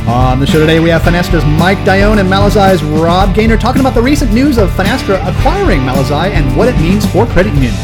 On the show today, we have Fenestra's Mike Dione and Malazai's Rob Gaynor talking about the recent news of Fenestra acquiring Malazai and what it means for credit unions.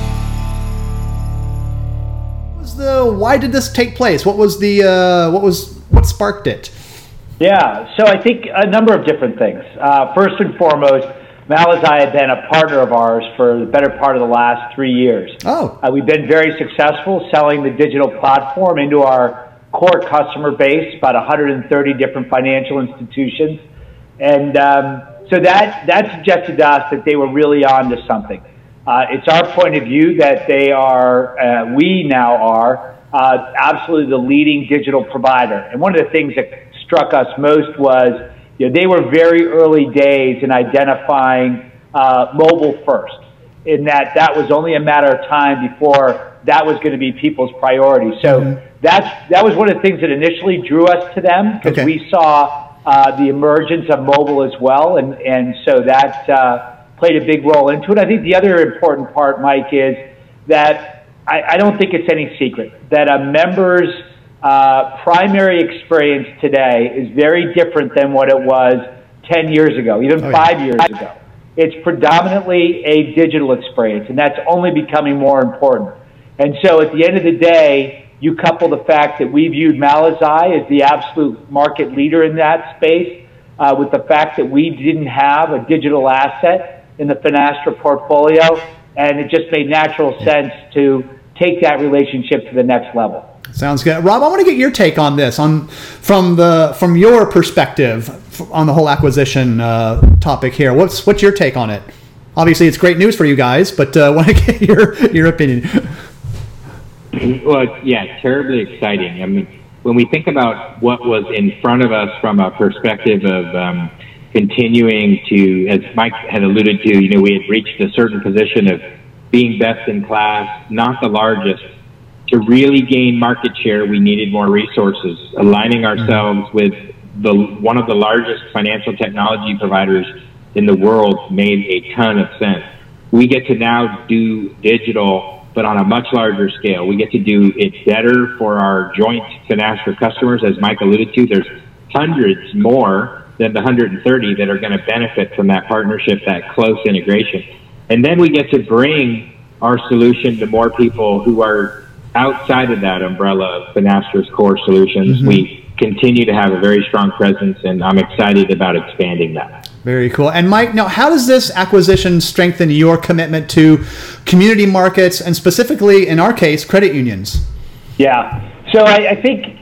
Why did this take place? What sparked it? Yeah, so I think a number of different things. First and foremost, Malazai had been a partner of ours for the better part of the last 3 years. We've been very successful selling the digital platform into our core customer base, about 130 different financial institutions. And so that suggested to us that they were really on to something. It's our point of view that they are, we now are, absolutely the leading digital provider. And one of the things that struck us most was, they were very early days in identifying mobile first, in that was only a matter of time before that was going to be people's priority. So that was one of the things that initially drew us to them, because we saw the emergence of mobile as well, and so that played a big role into it. I think the other important part, Mike, is that I don't think it's any secret that a member's primary experience today is very different than what it was 10 years ago, even 5 years ago. It's predominantly a digital experience, and that's only becoming more important. And so at the end of the day, you couple the fact that we viewed Malazai as the absolute market leader in that space with the fact that we didn't have a digital asset in the Finastra portfolio, and it just made natural sense to take that relationship to the next level. Sounds good. Rob, I want to get your take on this, from your perspective on the whole acquisition topic here. What's your take on it? Obviously, it's great news for you guys, but I want to get your opinion. Well, yeah, terribly exciting. I mean, when we think about what was in front of us from a perspective of continuing to, as Mike had alluded to, we had reached a certain position of being best in class, not the largest. To really gain market share, we needed more resources. Aligning ourselves with one of the largest financial technology providers in the world made a ton of sense. We get to now do digital, but on a much larger scale. We get to do it better for our joint Finastra customers. As Mike alluded to, there's hundreds more than the 130 that are going to benefit from that partnership, that close integration. And then we get to bring our solution to more people who are outside of that umbrella of Finastra's core solutions. We continue to have a very strong presence, and I'm excited about expanding that. Very cool. And Mike, now how does this acquisition strengthen your commitment to community markets, and specifically, in our case, credit unions? Yeah. So I think,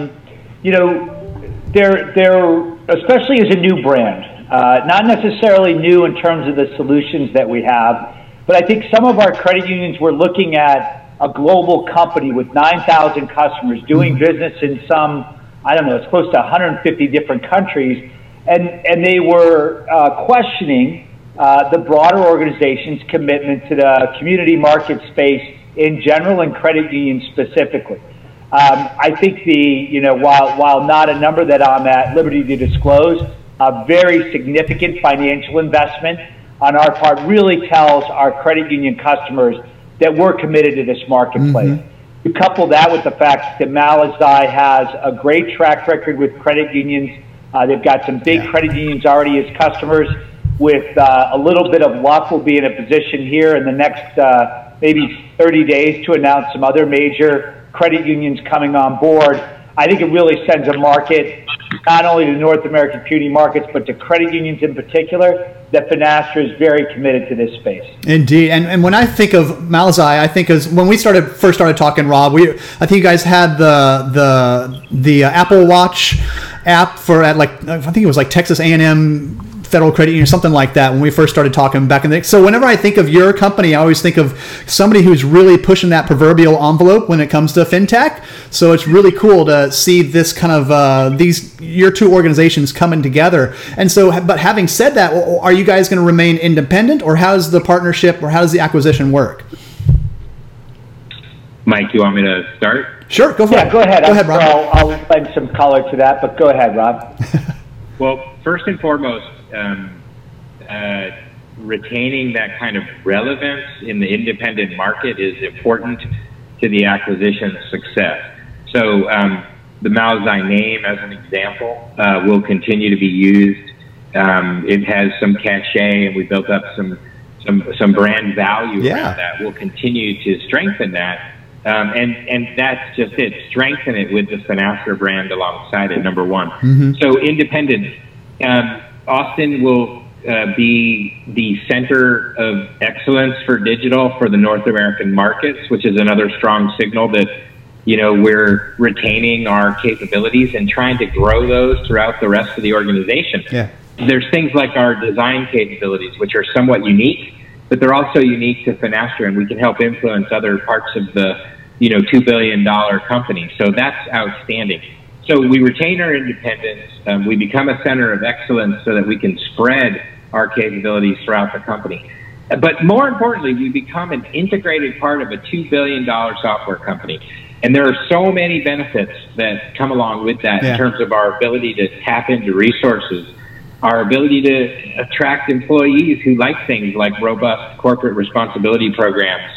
they're especially as a new brand, not necessarily new in terms of the solutions that we have, but I think some of our credit unions were looking at a global company with 9,000 customers doing business in some, it's close to 150 different countries. And they were questioning the broader organization's commitment to the community market space in general and credit unions specifically. I think while not a number that I'm at liberty to disclose, a very significant financial investment on our part really tells our credit union customers that we're committed to this marketplace. You couple that with the fact that Malazai has a great track record with credit unions. They've got some big credit unions already as customers. With a little bit of luck, we'll be in a position here in the next maybe 30 days to announce some other major credit unions coming on board. I think it really sends a market, not only to North American community markets, but to credit unions in particular, that Finastra is very committed to this space. Indeed. And when I think of Malazai, I think as when we first started talking, Rob, I think you guys had the Apple Watch app I think it was like Texas A&M Federal Credit Union, something like that, when we first started talking back in the day. So whenever I think of your company, I always think of somebody who's really pushing that proverbial envelope when it comes to fintech. So it's really cool to see this kind of your two organizations coming together. And so, but having said that, are you guys going to remain independent, or how does the partnership, or how does the acquisition work? Mike, you want me to start? Sure, go for it. Yeah, go ahead. Go ahead, Rob. I'll lend some color to that, but go ahead, Rob. Well, first and foremost, retaining that kind of relevance in the independent market is important to the acquisition success. So the Malazai name, as an example, will continue to be used. It has some cachet, and we built up some brand value around that. We'll continue to strengthen that. And that's just it. Strengthen it with the Finastra brand alongside it, number one. So independent. Austin will be the center of excellence for digital for the North American markets, which is another strong signal that, we're retaining our capabilities and trying to grow those throughout the rest of the organization. There's things like our design capabilities, which are somewhat unique, but they're also unique to Finastra, and we can help influence other parts of the, $2 billion company. So that's outstanding. So we retain our independence. We become a center of excellence so that we can spread our capabilities throughout the company. But more importantly, we become an integrated part of a $2 billion software company. And there are so many benefits that come along with that in terms of our ability to tap into resources, our ability to attract employees who like things like robust corporate responsibility programs,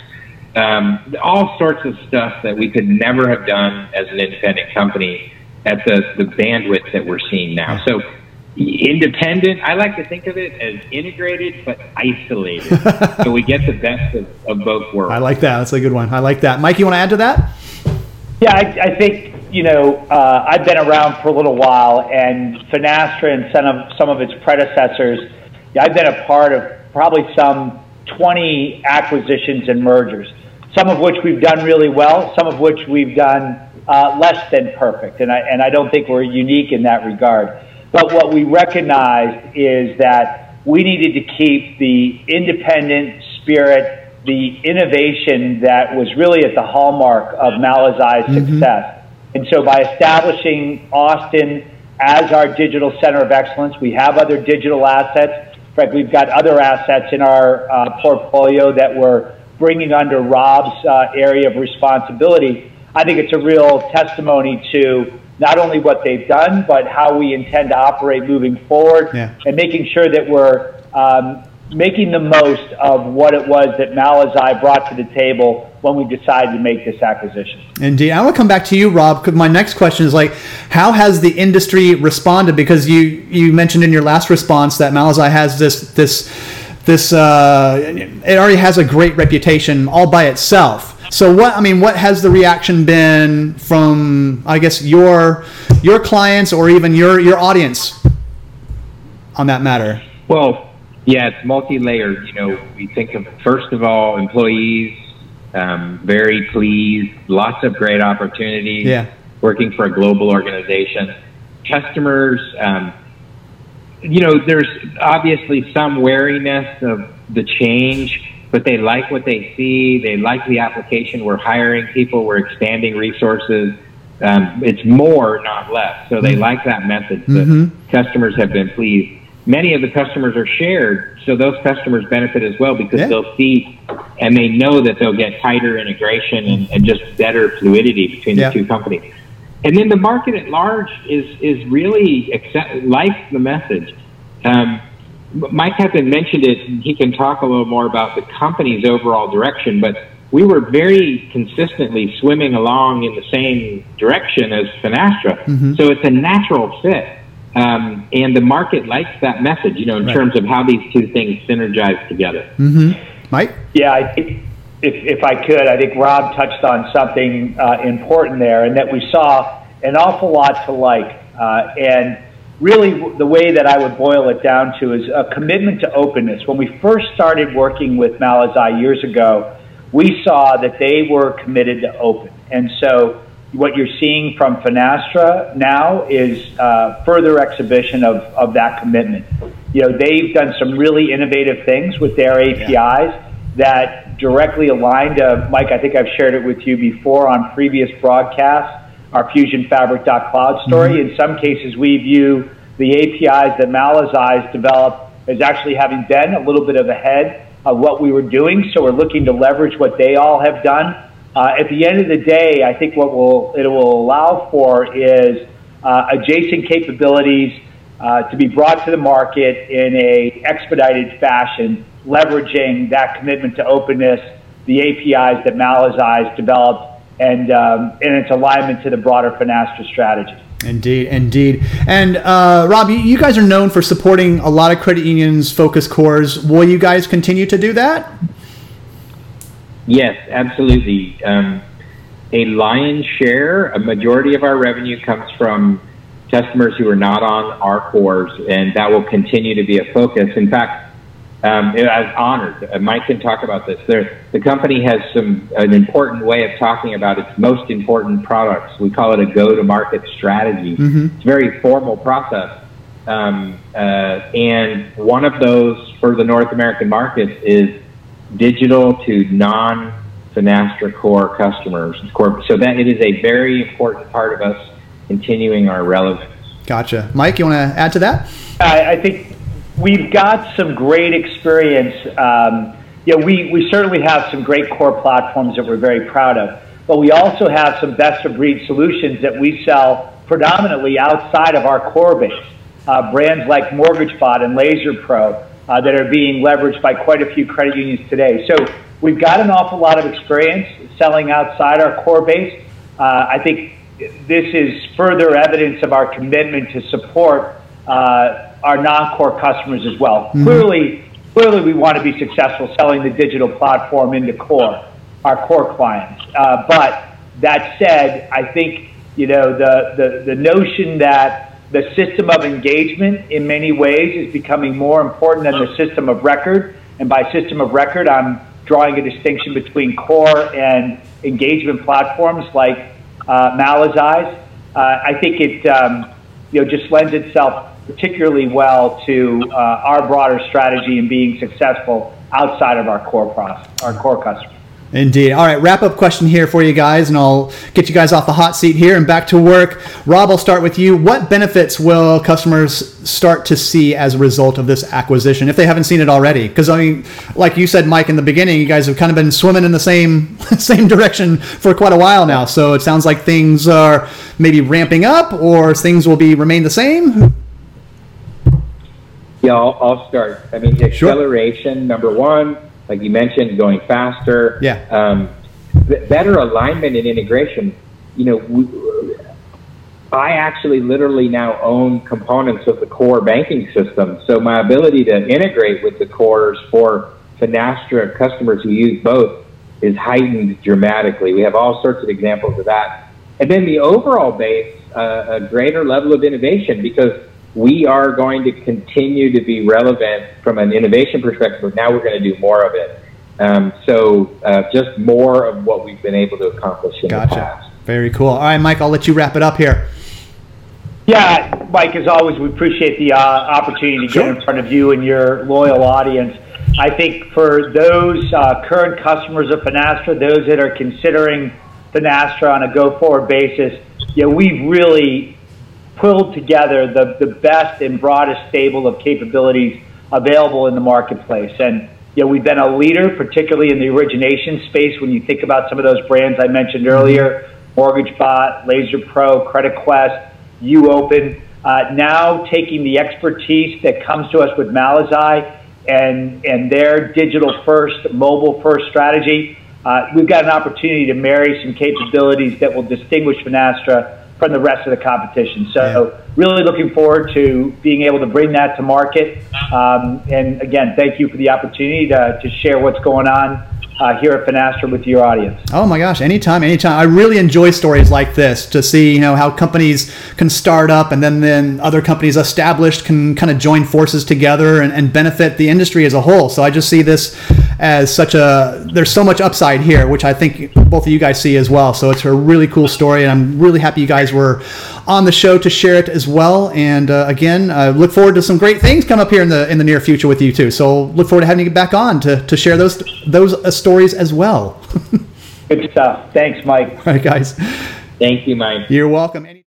all sorts of stuff that we could never have done as an independent company at the bandwidth that we're seeing now. So independent, I like to think of it as integrated but isolated. So we get the best of both worlds. I like that. That's a good one. I like that. Mike, you want to add to that? Yeah, I think, I've been around for a little while, and Finastra and some of its predecessors, I've been a part of probably some 20 acquisitions and mergers, some of which we've done really well, some of which we've done less than perfect. And I don't think we're unique in that regard. But what we recognized is that we needed to keep the independent spirit, the innovation that was really at the hallmark of Malazai's success. And so by establishing Austin as our digital center of excellence, we have other digital assets. In fact, we've got other assets in our portfolio that we're bringing under Rob's area of responsibility. I think it's a real testimony to not only what they've done, but how we intend to operate moving forward, and making sure that we're making the most of what it was that Malazai brought to the table when we decided to make this acquisition. Indeed. I want to come back to you, Rob, because my next question is how has the industry responded? Because you mentioned in your last response that Malazai has this it already has a great reputation all by itself. So what has the reaction been from, I guess, your clients or even your audience on that matter? Well, yeah, it's multi-layered. We think of, first of all, employees, very pleased, lots of great opportunities, working for a global organization. Customers, there's obviously some wariness of the change, but they like what they see. They like the application. We're hiring people. We're expanding resources. It's more, not less. So they like that message. The customers have been pleased. Many of the customers are shared, so those customers benefit as well because they'll see and they know that they'll get tighter integration and just better fluidity between the two companies. And then the market at large is really likes the message. Mike hasn't mentioned it, and he can talk a little more about the company's overall direction, but we were very consistently swimming along in the same direction as Finastra. So it's a natural fit. And the market likes that message, in terms of how these two things synergize together. Mike? Yeah, I think if I could, I think Rob touched on something important there, and that we saw an awful lot to like. And really the way that I would boil it down to is a commitment to openness. When we first started working with Malazai years ago, we saw that they were committed to open. And so what you're seeing from Finastra now is further exhibition of that commitment. They've done some really innovative things with their APIs that directly align to, Mike, I think I've shared it with you before on previous broadcasts, our Fusion Fabric.cloud story. In some cases, we view the APIs that Malazai's developed as actually having been a little bit of ahead of what we were doing. So we're looking to leverage what they all have done. At the end of the day, I think what it will allow for is adjacent capabilities to be brought to the market in a expedited fashion, leveraging that commitment to openness, the APIs that Malazai's developed, and its alignment to the broader Finastra strategy. Indeed, indeed. And Rob, you guys are known for supporting a lot of credit unions' focus cores. Will you guys continue to do that? Yes, absolutely. A lion's share, a majority of our revenue comes from customers who are not on our cores, and that will continue to be a focus. In fact, I was honored. Mike can talk about this. The company has an important way of talking about its most important products. We call it a go-to-market strategy. Mm-hmm. It's a very formal process. And one of those for the North American market is digital to non-Finastra core customers. So that it is a very important part of us continuing our relevance. Gotcha. Mike, you want to add to that? I think we've got some great experience. We certainly have some great core platforms that we're very proud of, but we also have some best-of-breed solutions that we sell predominantly outside of our core base. Brands like MortgageBot and LaserPro that are being leveraged by quite a few credit unions today. So we've got an awful lot of experience selling outside our core base. I think this is further evidence of our commitment to support our non-core customers as well. Mm-hmm. Clearly, we want to be successful selling the digital platform into our core clients. But that said, I think the notion that the system of engagement in many ways is becoming more important than the system of record. And by system of record, I'm drawing a distinction between core and engagement platforms like Malazy's. I think it just lends itself particularly well to our broader strategy in being successful outside of our core customers. Indeed. All right, wrap-up question here for you guys, and I'll get you guys off the hot seat here and back to work. Rob, I'll start with you. What benefits will customers start to see as a result of this acquisition, if they haven't seen it already? Because, I mean, like you said, Mike, in the beginning, you guys have kind of been swimming in the same direction for quite a while now, so it sounds like things are maybe ramping up, or things will remain the same? Yeah, I'll start. I mean, the acceleration, number one, like you mentioned, going faster. Yeah. Better alignment and integration. I actually literally now own components of the core banking system. So my ability to integrate with the cores for Finastra customers who use both is heightened dramatically. We have all sorts of examples of that. And then the overall base, a greater level of innovation, because we are going to continue to be relevant from an innovation perspective, but now we're going to do more of it. So just more of what we've been able to accomplish in the past. Very cool. All right, Mike, I'll let you wrap it up here. Yeah, Mike, as always, we appreciate the opportunity to get in front of you and your loyal audience. I think for those current customers of Finastra, those that are considering Finastra on a go-forward basis, we've really pulled together the best and broadest stable of capabilities available in the marketplace. And we've been a leader, particularly in the origination space. When you think about some of those brands I mentioned earlier, MortgageBot, LaserPro, CreditQuest, UOpen, now taking the expertise that comes to us with Malazy and their digital-first, mobile-first strategy, we've got an opportunity to marry some capabilities that will distinguish Finastra from the rest of the competition. So really looking forward to being able to bring that to market. And again, thank you for the opportunity to share what's going on here at Finastra with your audience. Oh my gosh, anytime. I really enjoy stories like this, to see how companies can start up and then other companies established can kind of join forces together and benefit the industry as a whole. So I just see this as there's so much upside here, which I think both of you guys see as well. So it's a really cool story, and I'm really happy you guys were on the show to share it as well. And again, I look forward to some great things come up here in the near future with you too. So look forward to having you back on to share those stories as well. Good stuff. Thanks, Mike. All right, guys. Thank you, Mike. You're welcome.